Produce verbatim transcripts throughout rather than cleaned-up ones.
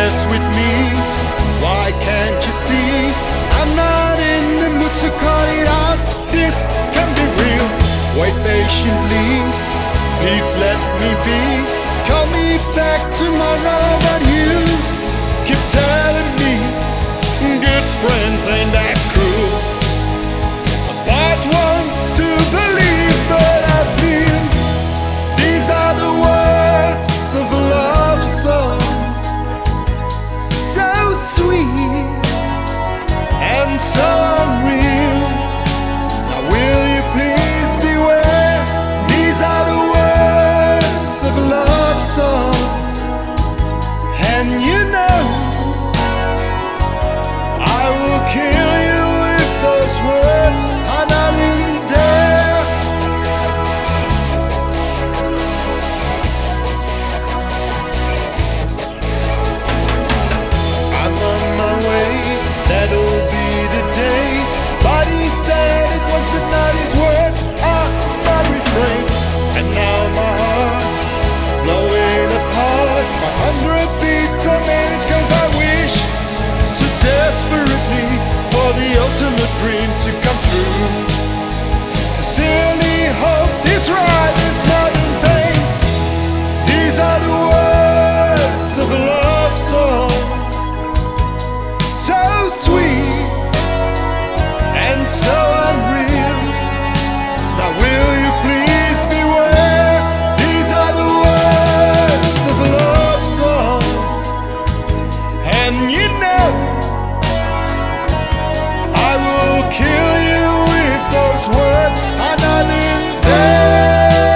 mess with me. Why can't you see? I'm not in the mood to call it out. This can be real. Wait patiently. Please let me be. Call me back tomorrow, but you keep telling me good friends ain't that cruel. My heart wants to believe, but I feel these are the words of a love song, so sweet and so unreal. Now will you please beware? These are the words of a love song, and you know I will kill you if those words are not in there. I'm on my way, that'll be the day. Body said it once, but now these words are my refrain. And now my heart is blowing apart. My hundred beats are managed, cause I wish so desperately for the ultimate dream to come true. Sincerely hope this ride is not in vain. These are the words of a love song, so sweet and so unreal. Now will you please beware? These are the words of a love song, and you know I will kill you if those words are not in there.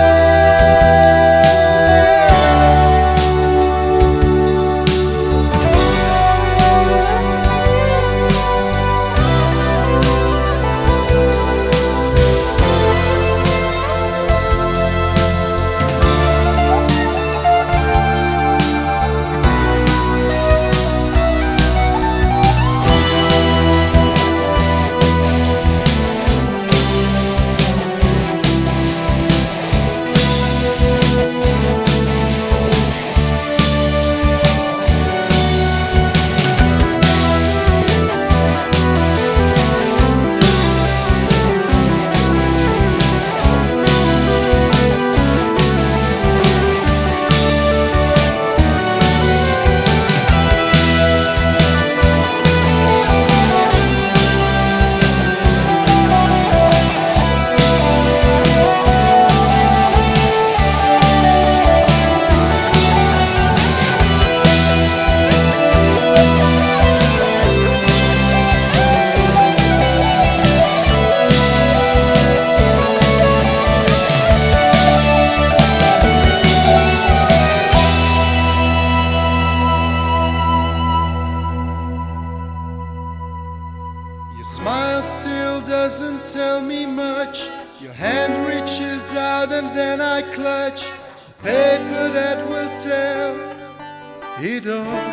Your smile still doesn't tell me much. Your hand reaches out and then I clutch the paper that will tell it all.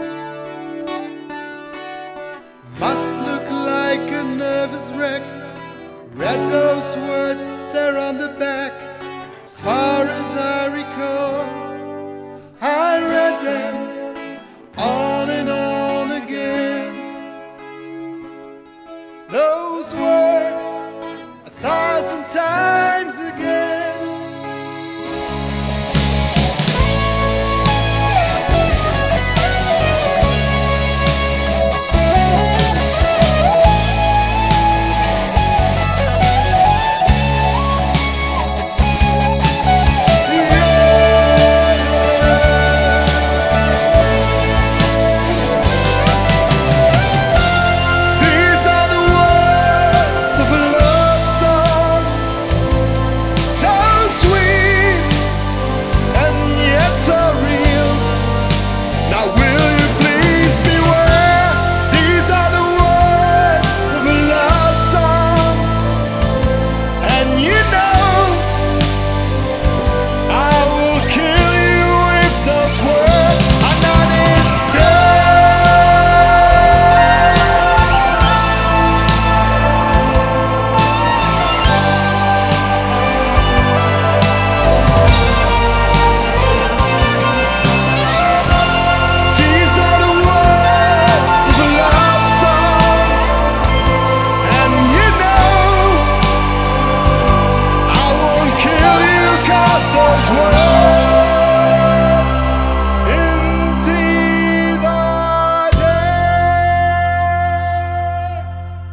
Must look like a nervous wreck. Read those words, they're on the back. As far as I recall, I read them on and on again. Those words a thousand times.